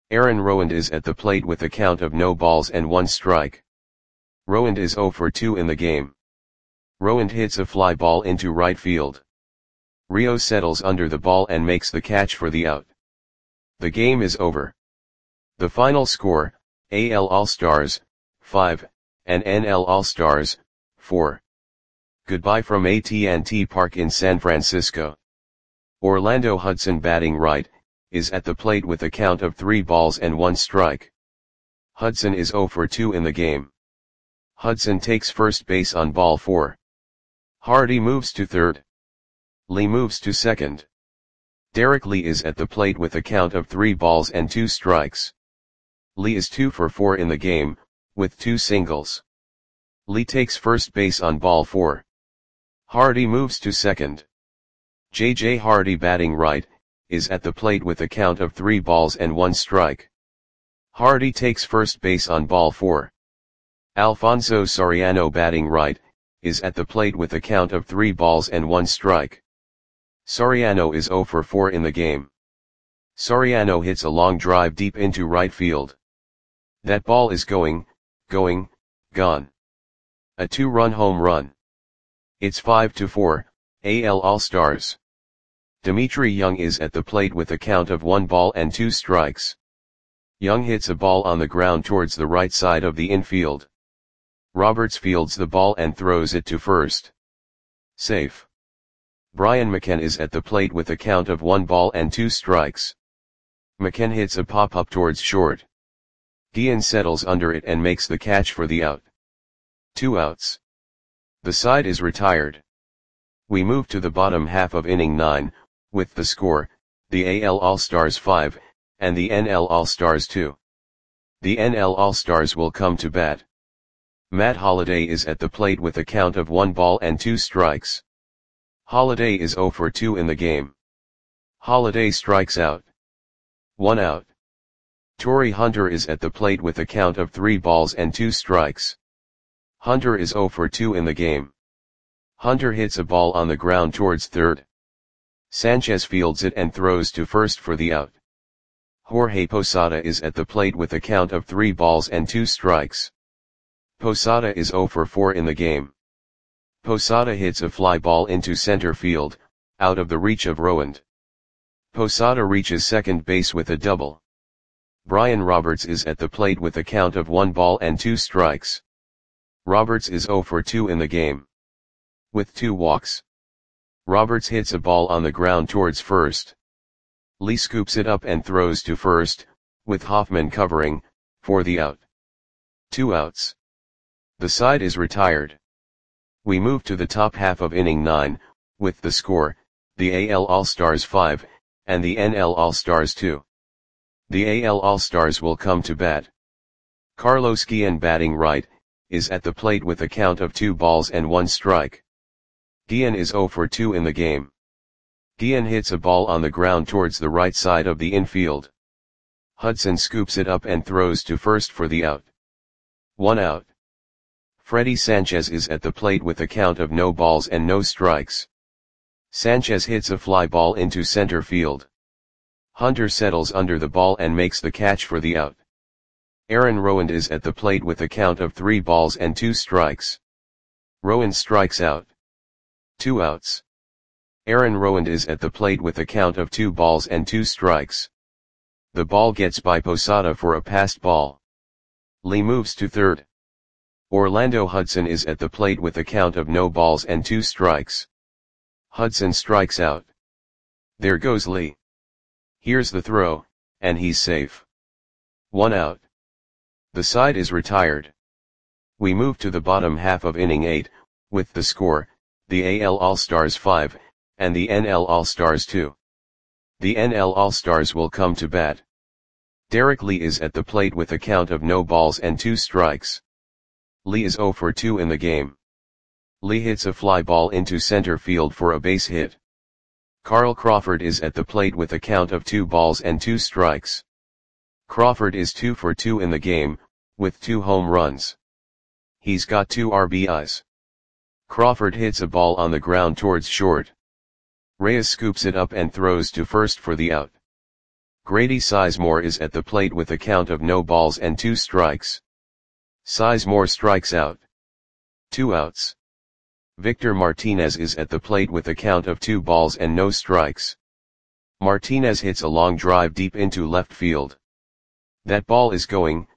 Aaron Rowand is at the plate with a count of no balls and 1 strike. Rowand is 0 for 2 in the game. Rowand hits a fly ball into right field. Rio settles under the ball and makes the catch for the out. The game is over. The final score, AL All-Stars, 5, and NL All-Stars, 4. Goodbye from AT&T Park in San Francisco. Orlando Hudson, batting right, is at the plate with a count of 3 balls and 1 strike. Hudson is 0 for 2 in the game. Hudson takes first base on ball 4. Hardy moves to third. Lee moves to second. Derek Lee is at the plate with a count of 3 balls and 2 strikes. Lee is 2 for 4 in the game, with 2 singles. Lee takes first base on ball 4. Hardy moves to second. J.J. Hardy, batting right, is at the plate with a count of 3 balls and 1 strike. Hardy takes first base on ball 4. Alfonso Soriano, batting right, is at the plate with a count of 3 balls and 1 strike. Soriano is 0 for 4 in the game. Soriano hits a long drive deep into right field. That ball is gone. A 2-run home run. It's 5-4, AL All-Stars. Dimitri Young is at the plate with a count of 1 ball and 2 strikes. Young hits a ball on the ground towards the right side of the infield. Roberts fields the ball and throws it to first. Safe. Brian McCann is at the plate with a count of 1 ball and 2 strikes. McCann hits a pop-up towards short. Guillen settles under it and makes the catch for the out. 2 outs. The side is retired. We move to the bottom half of inning 9, with the score, the AL All-Stars 5, and the NL All-Stars 2. The NL All-Stars will come to bat. Matt Holliday is at the plate with a count of 1 ball and 2 strikes. Holliday is 0 for 2 in the game. Holliday strikes out. 1 out. Torii Hunter is at the plate with a count of 3 balls and 2 strikes. Hunter is 0 for 2 in the game. Hunter hits a ball on the ground towards third. Sanchez fields it and throws to first for the out. Jorge Posada is at the plate with a count of 3 balls and 2 strikes. Posada is 0 for 4 in the game. Posada hits a fly ball into center field, out of the reach of Rowand. Posada reaches second base with a double. Brian Roberts is at the plate with a count of 1 ball and 2 strikes. Roberts is 0 for 2 in the game. With 2 walks. Roberts hits a ball on the ground towards first. Lee scoops it up and throws to first, with Hoffman covering, for the out. 2 outs. The side is retired. We move to the top half of inning 9, with the score, the AL All-Stars 5, and the NL All-Stars 2. The AL All-Stars will come to bat. Carlos Guillen, batting right, is at the plate with a count of 2 balls and 1 strike. Guillen is 0 for 2 in the game. Guillen hits a ball on the ground towards the right side of the infield. Hudson scoops it up and throws to first for the out. 1 out. Freddy Sanchez is at the plate with a count of no balls and no strikes. Sanchez hits a fly ball into center field. Hunter settles under the ball and makes the catch for the out. Aaron Rowand is at the plate with a count of 3 balls and 2 strikes. Rowand strikes out. 2 outs. Aaron Rowand is at the plate with a count of 2 balls and 2 strikes. The ball gets by Posada for a passed ball. Lee moves to third. Orlando Hudson is at the plate with a count of no balls and 2 strikes. Hudson strikes out. There goes Lee. Here's the throw, and he's safe. 1 out. The side is retired. We move to the bottom half of inning 8, with the score, the AL All-Stars 5, and the NL All-Stars 2. The NL All-Stars will come to bat. Derek Lee is at the plate with a count of no balls and 2 strikes. Lee is 0 for 2 in the game. Lee hits a fly ball into center field for a base hit. Carl Crawford is at the plate with a count of 2 balls and 2 strikes. Crawford is 2 for 2 in the game, with 2 home runs. He's got 2 RBIs. Crawford hits a ball on the ground towards short. Reyes scoops it up and throws to first for the out. Grady Sizemore is at the plate with a count of no balls and 2 strikes. Sizemore strikes out. 2 outs. Victor Martinez is at the plate with a count of 2 balls and no strikes. Martinez hits a long drive deep into left field. That ball is going,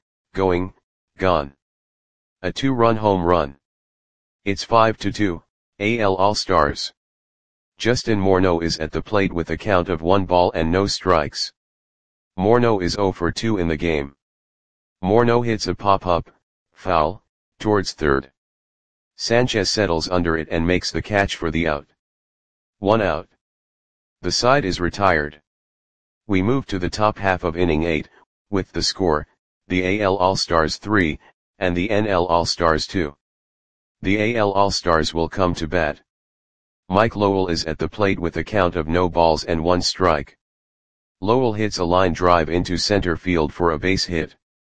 gone. A 2-run home run. It's 5-2, AL All-Stars. Justin Morneau is at the plate with a count of 1 ball and no strikes. Morneau is 0 for 2 in the game. Morneau hits a pop-up, foul, towards third. Sanchez settles under it and makes the catch for the out. 1 out. The side is retired. We move to the top half of inning 8, with the score, the AL All-Stars 3, and the NL All-Stars 2. The AL All-Stars will come to bat. Mike Lowell is at the plate with a count of no balls and 1 strike. Lowell hits a line drive into center field for a base hit.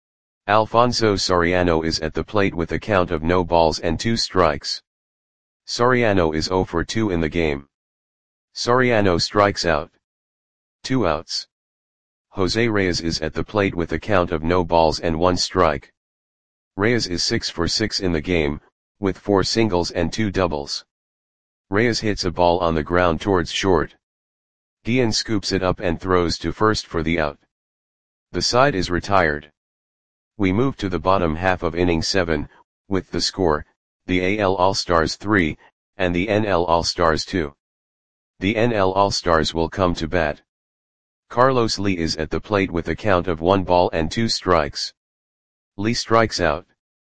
Alfonso Soriano is at the plate with a count of no balls and 2 strikes. Soriano is 0 for 2 in the game. Soriano strikes out. 2 outs. Jose Reyes is at the plate with a count of no balls and 1 strike. Reyes is 6 for 6 in the game, with 4 singles and 2 doubles. Reyes hits a ball on the ground towards short. Guillen scoops it up and throws to first for the out. The side is retired. We move to the bottom half of inning 7, with the score, the AL All-Stars 3, and the NL All-Stars 2. The NL All-Stars will come to bat. Carlos Lee is at the plate with a count of 1 ball and 2 strikes. Lee strikes out.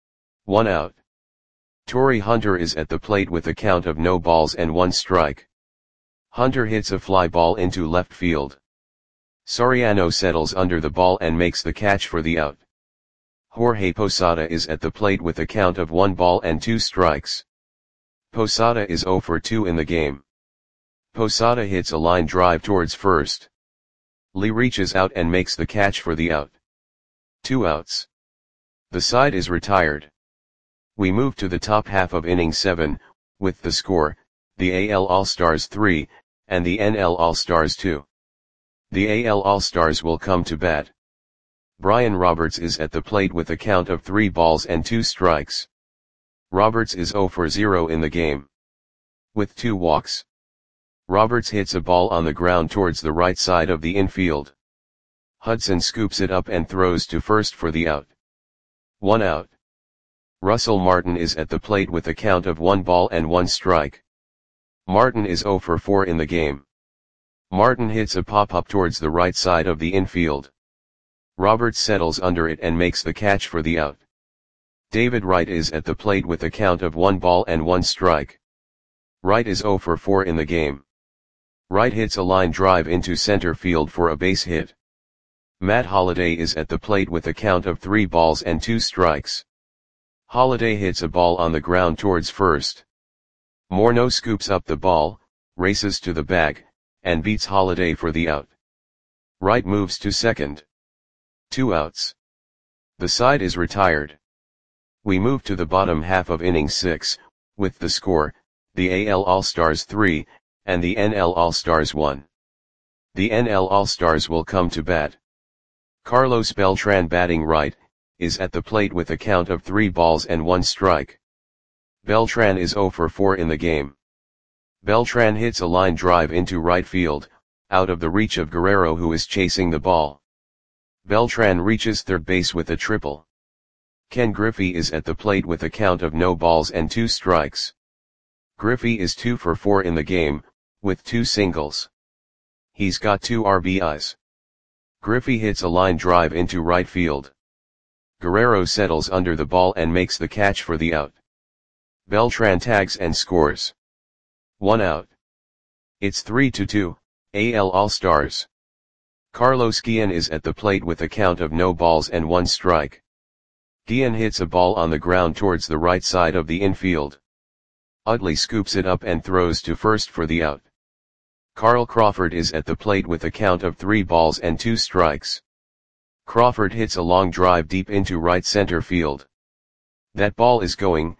1 out. Torrey Hunter is at the plate with a count of no balls and 1 strike. Hunter hits a fly ball into left field. Soriano settles under the ball and makes the catch for the out. Jorge Posada is at the plate with a count of 1 ball and 2 strikes. Posada is 0 for 2 in the game. Posada hits a line drive towards first. Lee reaches out and makes the catch for the out. 2 outs. The side is retired. We move to the top half of inning 7, with the score, the AL All-Stars 3, and the NL All-Stars 2. The AL All-Stars will come to bat. Brian Roberts is at the plate with a count of 3 balls and 2 strikes. Roberts is 0 for 0 in the game. With 2 walks. Roberts hits a ball on the ground towards the right side of the infield. Hudson scoops it up and throws to first for the out. 1 out. Russell Martin is at the plate with a count of 1 ball and 1 strike. Martin is 0 for 4 in the game. Martin hits a pop-up towards the right side of the infield. Roberts settles under it and makes the catch for the out. David Wright is at the plate with a count of 1 ball and 1 strike. Wright is 0 for 4 in the game. Wright hits a line drive into center field for a base hit. Matt Holliday is at the plate with a count of 3 balls and 2 strikes. Holliday hits a ball on the ground towards first. Morneau scoops up the ball, races to the bag, and beats Holliday for the out. Wright moves to second. 2 outs. The side is retired. We move to the bottom half of inning 6, with the score, the AL All-Stars 3, and the NL All-Stars 1. The NL All-Stars will come to bat. Carlos Beltran, batting right, is at the plate with a count of 3 balls and 1 strike. Beltran is 0 for 4 in the game. Beltran hits a line drive into right field, out of the reach of Guerrero, who is chasing the ball. Beltran reaches third base with a triple. Ken Griffey is at the plate with a count of no balls and 2 strikes. Griffey is 2 for 4 in the game, with 2 singles. He's got 2 RBIs. Griffey hits a line drive into right field. Guerrero settles under the ball and makes the catch for the out. Beltran tags and scores. 1 out. It's 3-2, AL All-Stars. Carlos Guillen is at the plate with a count of no balls and 1 strike. Guillen hits a ball on the ground towards the right side of the infield. Utley scoops it up and throws to first for the out. Carl Crawford is at the plate with a count of 3 balls and 2 strikes. Crawford hits a long drive deep into right center field. That ball is going,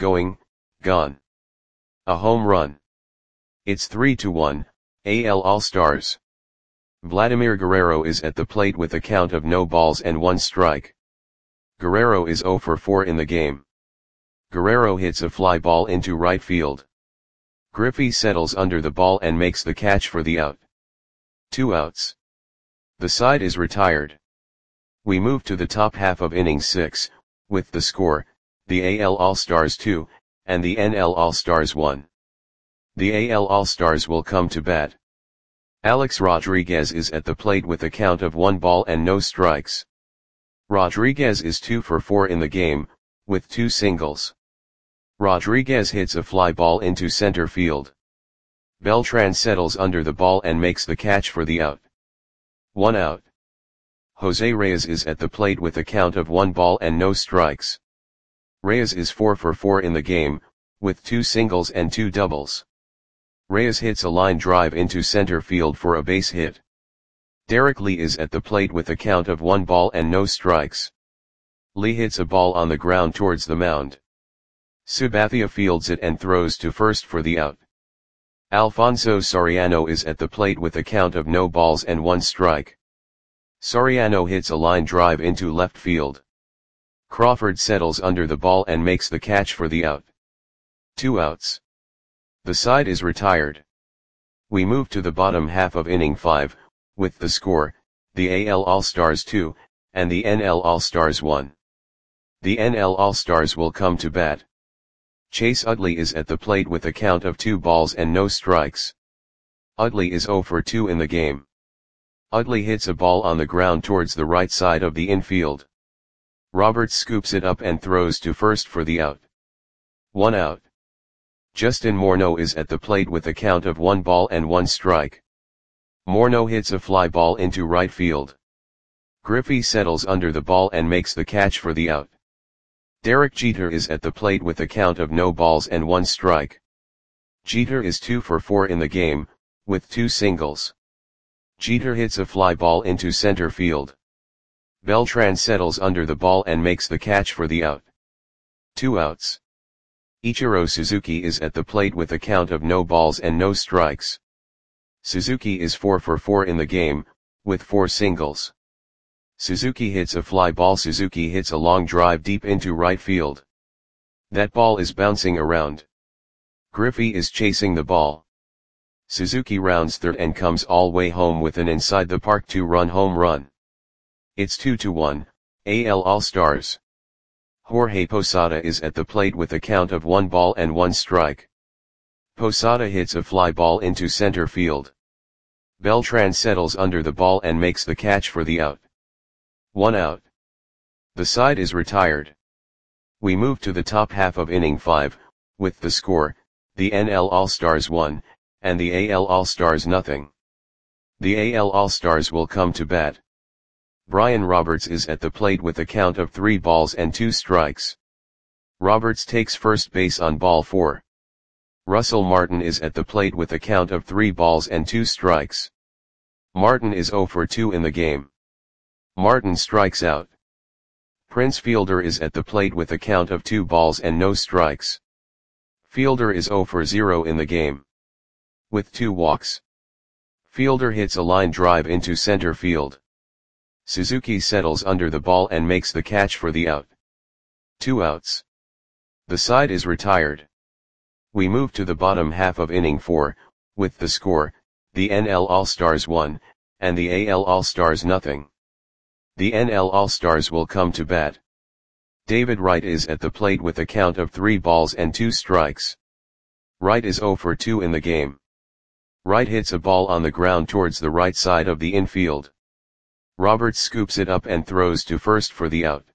gone. A home run. It's 3-1, AL All-Stars. Vladimir Guerrero is at the plate with a count of no balls and 1 strike. Guerrero is 0 for 4 in the game. Guerrero hits a fly ball into right field. Griffey settles under the ball and makes the catch for the out. 2 outs. The side is retired. We move to the top half of inning 6, with the score, the AL All-Stars 2, and the NL All-Stars 1. The AL All-Stars will come to bat. Alex Rodriguez is at the plate with a count of 1 ball and no strikes. Rodriguez is 2 for 4 in the game, with 2 singles. Rodriguez hits a fly ball into center field. Beltran settles under the ball and makes the catch for the out. 1 out. Jose Reyes is at the plate with a count of 1 ball and no strikes. Reyes is 4 for 4 in the game, with 2 singles and 2 doubles. Reyes hits a line drive into center field for a base hit. Derek Lee is at the plate with a count of 1 ball and no strikes. Lee hits a ball on the ground towards the mound. Sabathia fields it and throws to first for the out. Alfonso Soriano is at the plate with a count of no balls and 1 strike. Soriano hits a line drive into left field. Crawford settles under the ball and makes the catch for the out. 2 outs. The side is retired. We move to the bottom half of inning 5, with the score, the AL All-Stars 2, and the NL All-Stars 1. The NL All-Stars will come to bat. Chase Utley is at the plate with a count of 2 balls and no strikes. Utley is 0 for 2 in the game. Utley hits a ball on the ground towards the right side of the infield. Roberts scoops it up and throws to first for the out. 1 out. Justin Morneau is at the plate with a count of 1 ball and 1 strike. Morneau hits a fly ball into right field. Griffey settles under the ball and makes the catch for the out. Derek Jeter is at the plate with a count of no balls and 1 strike. Jeter is 2 for 4 in the game, with 2 singles. Jeter hits a fly ball into center field. Beltran settles under the ball and makes the catch for the out. 2 outs. Ichiro Suzuki is at the plate with a count of no balls and no strikes. Suzuki is 4 for 4 in the game, with 4 singles. Suzuki hits a fly ball. Suzuki hits a long drive deep into right field. That ball is bouncing around. Griffey is chasing the ball. Suzuki rounds third and comes all way home with an inside the park 2-run home run. It's 2-1, AL All-Stars. Jorge Posada is at the plate with a count of 1 ball and 1 strike. Posada hits a fly ball into center field. Beltran settles under the ball and makes the catch for the out. 1 out. The side is retired. We move to the top half of inning 5, with the score, the NL All-Stars 1, and the AL All-Stars 0. The AL All-Stars will come to bat. Brian Roberts is at the plate with a count of 3 balls and 2 strikes. Roberts takes first base on ball 4. Russell Martin is at the plate with a count of 3 balls and 2 strikes. Martin is 0 for 2 in the game. Martin strikes out. Prince Fielder is at the plate with a count of 2 balls and no strikes. Fielder is 0 for 0 in the game. With 2 walks. Fielder hits a line drive into center field. Suzuki settles under the ball and makes the catch for the out. 2 outs. The side is retired. We move to the bottom half of inning 4, with the score, the NL All-Stars 1, and the AL All-Stars 0. The NL All-Stars will come to bat. David Wright is at the plate with a count of 3 balls and 2 strikes. Wright is 0 for 2 in the game. Wright hits a ball on the ground towards the right side of the infield. Roberts scoops it up and throws to first for the out.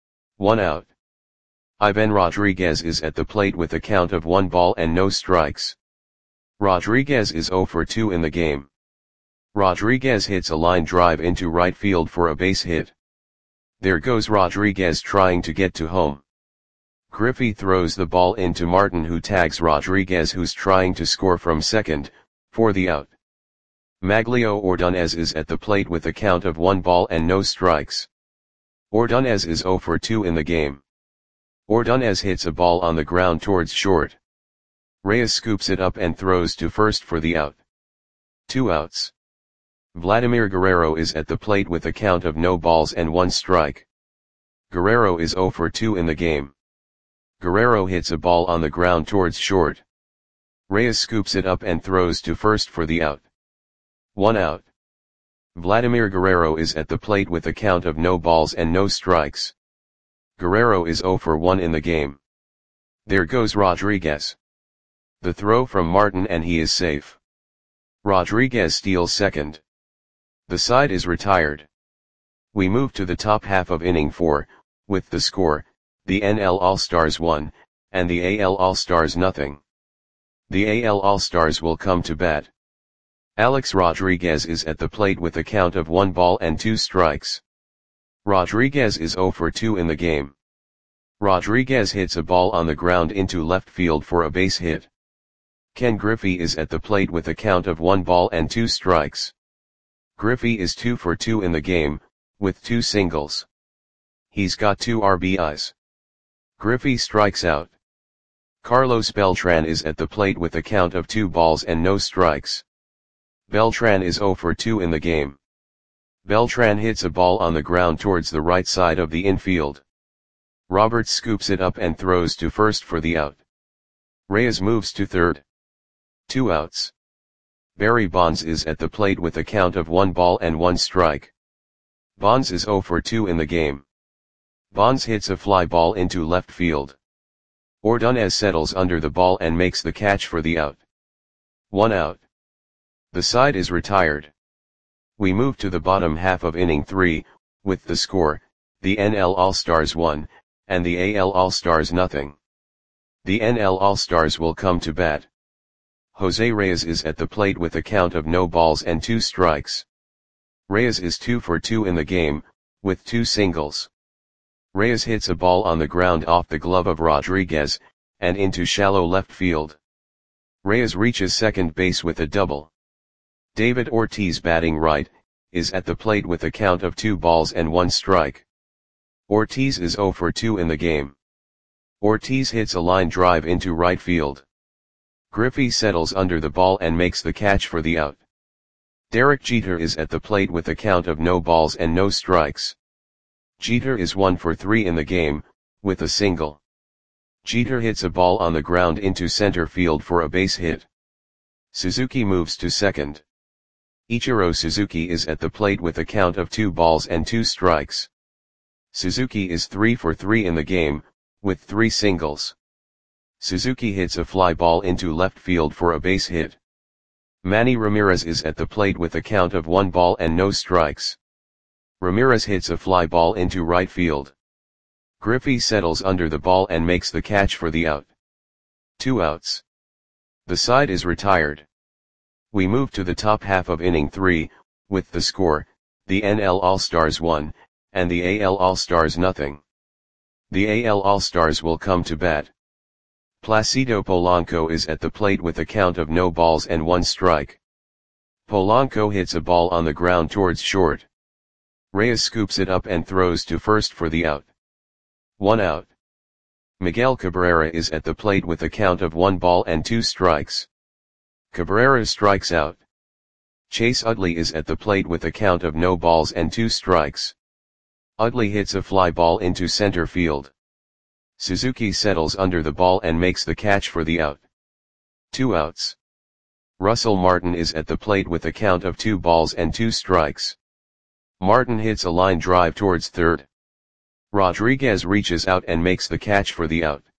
1 out. Ivan Rodriguez is at the plate with a count of 1 ball and no strikes. Rodriguez is 0 for 2 in the game. Rodriguez hits a line drive into right field for a base hit. There goes Rodriguez trying to get to home. Griffey throws the ball into Martin, who tags Rodriguez, who's trying to score from second, for the out. Maglio Ordonez is at the plate with a count of 1 ball and no strikes. Ordonez is 0 for 2 in the game. Ordonez hits a ball on the ground towards short. Reyes scoops it up and throws to first for the out. 2 outs. Vladimir Guerrero is at the plate with a count of no balls and 1 strike. Guerrero is 0 for 2 in the game. Guerrero hits a ball on the ground towards short. Reyes scoops it up and throws to first for the out. 1 out. Vladimir Guerrero is at the plate with a count of no balls and no strikes. Guerrero is 0 for 1 in the game. There goes Rodriguez. The throw from Martin and he is safe. Rodriguez steals second. The side is retired. We move to the top half of inning 4, with the score, the NL All-Stars 1, and the AL All-Stars nothing. The AL All-Stars will come to bat. Alex Rodriguez is at the plate with a count of 1 ball and 2 strikes. Rodriguez is 0 for 2 in the game. Rodriguez hits a ball on the ground into left field for a base hit. Ken Griffey is at the plate with a count of 1 ball and 2 strikes. Griffey is 2 for 2 in the game, with 2 singles. He's got 2 RBIs. Griffey strikes out. Carlos Beltran is at the plate with a count of 2 balls and no strikes. Beltran is 0 for 2 in the game. Beltran hits a ball on the ground towards the right side of the infield. Roberts scoops it up and throws to first for the out. Reyes moves to third. 2 outs. Barry Bonds is at the plate with a count of 1 ball and 1 strike. Bonds is 0 for 2 in the game. Bonds hits a fly ball into left field. Ordonez settles under the ball and makes the catch for the out. 1 out. The side is retired. We move to the bottom half of inning 3, with the score, the NL All-Stars 1, and the AL All-Stars nothing. The NL All-Stars will come to bat. Jose Reyes is at the plate with a count of no balls and 2 strikes. Reyes is 2 for 2 in the game, with 2 singles. Reyes hits a ball on the ground off the glove of Rodriguez, and into shallow left field. Reyes reaches second base with a double. David Ortiz, batting right, is at the plate with a count of 2 balls and 1 strike. Ortiz is 0 for 2 in the game. Ortiz hits a line drive into right field. Griffey settles under the ball and makes the catch for the out. Derek Jeter is at the plate with a count of no balls and no strikes. Jeter is 1 for 3 in the game, with a single. Jeter hits a ball on the ground into center field for a base hit. Suzuki moves to second. Ichiro Suzuki is at the plate with a count of 2 balls and 2 strikes. Suzuki is 3 for 3 in the game, with 3 singles. Suzuki hits a fly ball into left field for a base hit. Manny Ramirez is at the plate with a count of 1 ball and no strikes. Ramirez hits a fly ball into right field. Griffey settles under the ball and makes the catch for the out. 2 outs. The side is retired. We move to the top half of inning 3, with the score, the NL All-Stars 1, and the AL All-Stars nothing. The AL All-Stars will come to bat. Placido Polanco is at the plate with a count of no balls and 1 strike. Polanco hits a ball on the ground towards short. Reyes scoops it up and throws to first for the out. 1 out. Miguel Cabrera is at the plate with a count of 1 ball and 2 strikes. Cabrera strikes out. Chase Utley is at the plate with a count of no balls and 2 strikes. Utley hits a fly ball into center field. Suzuki settles under the ball and makes the catch for the out. 2 outs. Russell Martin is at the plate with a count of 2 balls and 2 strikes. Martin hits a line drive towards third. Rodriguez reaches out and makes the catch for the out.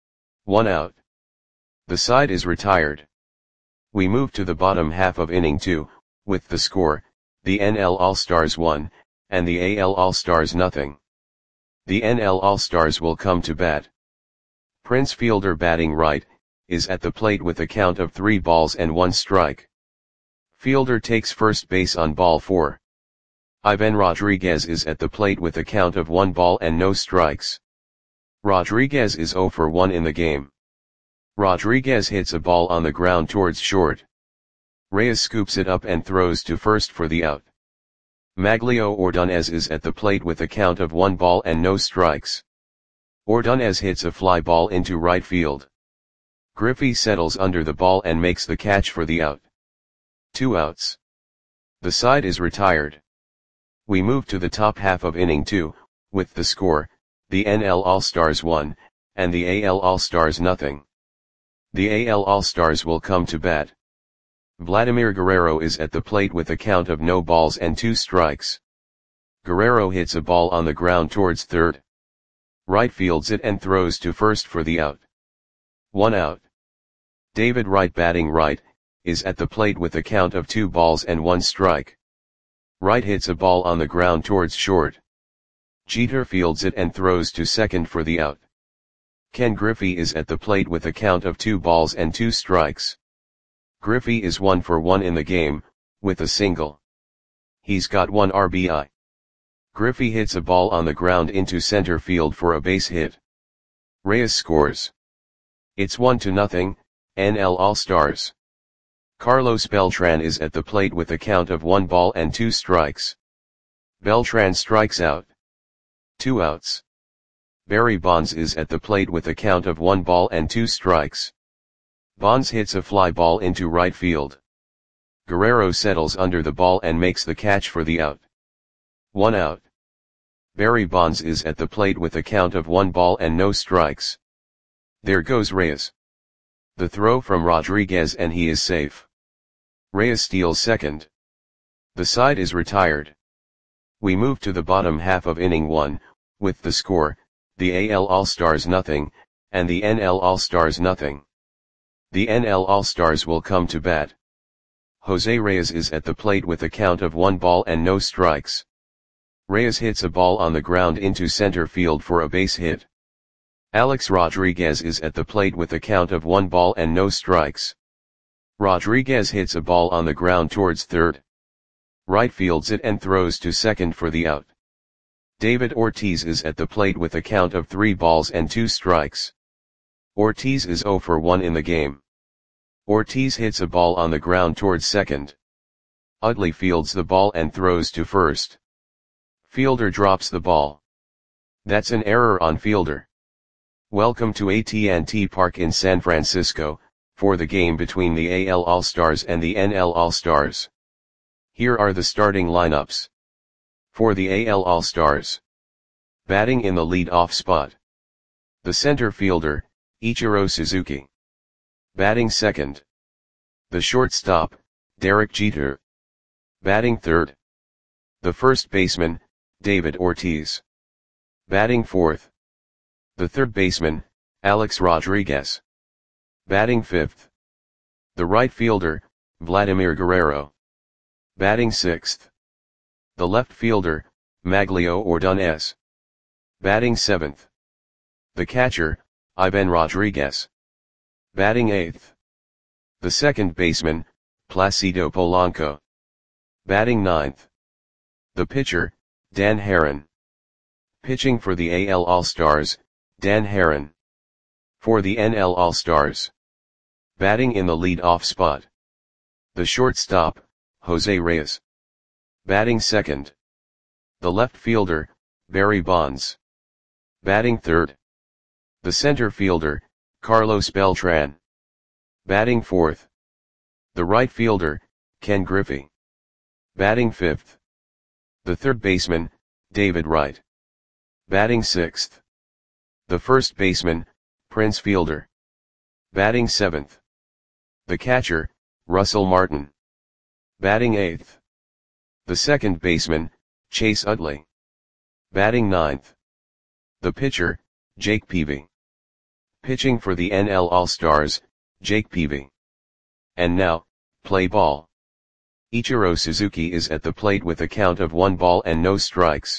1 out. The side is retired. We move to the bottom half of inning 2, with the score, the NL All-Stars 1, and the AL All-Stars nothing. The NL All-Stars will come to bat. Prince Fielder, batting right, is at the plate with a count of 3 balls and 1 strike. Fielder takes first base on ball 4. Ivan Rodriguez is at the plate with a count of 1 ball and no strikes. Rodriguez is 0 for 1 in the game. Rodriguez hits a ball on the ground towards short. Reyes scoops it up and throws to first for the out. Maglio Ordonez is at the plate with a count of 1 ball and no strikes. Ordonez hits a fly ball into right field. Griffey settles under the ball and makes the catch for the out. 2 outs. The side is retired. We move to the top half of inning 2, with the score, the NL All-Stars 1, and the AL All-Stars nothing. The AL All-Stars will come to bat. Vladimir Guerrero is at the plate with a count of no balls and 2 strikes. Guerrero hits a ball on the ground towards third. Right fields it and throws to first for the out. 1 out. David Wright, batting right, is at the plate with a count of 2 balls and 1 strike. Wright hits a ball on the ground towards short. Jeter fields it and throws to second for the out. Ken Griffey is at the plate with a count of 2 balls and 2 strikes. Griffey is 1 for 1 in the game, with a single. He's got 1 RBI. Griffey hits a ball on the ground into center field for a base hit. Reyes scores. It's 1-0, NL All-Stars. Carlos Beltran is at the plate with a count of 1 ball and 2 strikes. Beltran strikes out. 2 outs. Barry Bonds is at the plate with a count of 1 ball and 2 strikes. Bonds hits a fly ball into right field. Guerrero settles under the ball and makes the catch for the out. 1 out. Barry Bonds is at the plate with a count of 1 ball and no strikes. There goes Reyes. The throw from Rodriguez and he is safe. Reyes steals second. The side is retired. We move to the bottom half of inning 1, with the score, the AL All-Stars nothing, and the NL All-Stars nothing. The NL All-Stars will come to bat. Jose Reyes is at the plate with a count of 1 ball and no strikes. Reyes hits a ball on the ground into center field for a base hit. Alex Rodriguez is at the plate with a count of 1 ball and no strikes. Rodriguez hits a ball on the ground towards third. Right fields it and throws to second for the out. David Ortiz is at the plate with a count of 3 balls and 2 strikes. Ortiz is 0 for 1 in the game. Ortiz hits a ball on the ground towards second. Utley fields the ball and throws to first. Fielder drops the ball. That's an error on fielder. Welcome to AT&T Park in San Francisco, for the game between the AL All-Stars and the NL All-Stars. Here are the starting lineups. For the AL All-Stars. Batting in the lead-off spot. The center fielder, Ichiro Suzuki. Batting second. The shortstop, Derek Jeter. Batting third. The first baseman, David Ortiz. Batting fourth. The third baseman, Alex Rodriguez. Batting fifth. The right fielder, Vladimir Guerrero. Batting sixth. The left fielder, Maglio Ordonez. Batting seventh. The catcher, Ivan Rodriguez. Batting eighth. The second baseman, Placido Polanco. Batting ninth. The pitcher, Dan Haren. Pitching for the AL All-Stars, Dan Haren. For the NL All-Stars. Batting in the lead-off spot. The shortstop, Jose Reyes. Batting second. The left fielder, Barry Bonds. Batting third. The center fielder, Carlos Beltran. Batting fourth. The right fielder, Ken Griffey. Batting fifth. The third baseman, David Wright. Batting sixth. The first baseman, Prince Fielder. Batting seventh. The catcher, Russell Martin. Batting eighth. The second baseman, Chase Utley. Batting ninth. The pitcher, Jake Peavy. Pitching for the NL All-Stars, Jake Peavy. And now, play ball. Ichiro Suzuki is at the plate with a count of 1 ball and no strikes.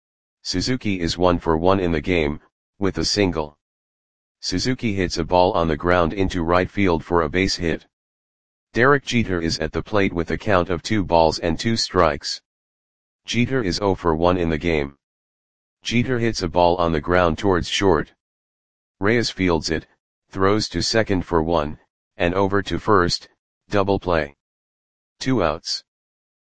Suzuki is 1 for 1 in the game, with a single. Suzuki hits a ball on the ground into right field for a base hit. Derek Jeter is at the plate with a count of 2 balls and 2 strikes. Jeter is 0 for 1 in the game. Jeter hits a ball on the ground towards short. Reyes fields it, throws to second for 1, and over to first, double play. 2 outs.